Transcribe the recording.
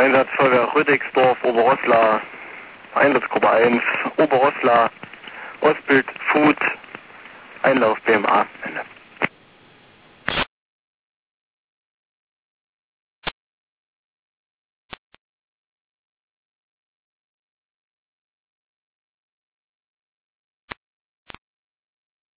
Einsatzfeuerwehr Rüdigsdorf, Oberrosslar, Einsatzgruppe 1, Oberrosslar, Ostbild, Food, Einlauf BMA. Ende.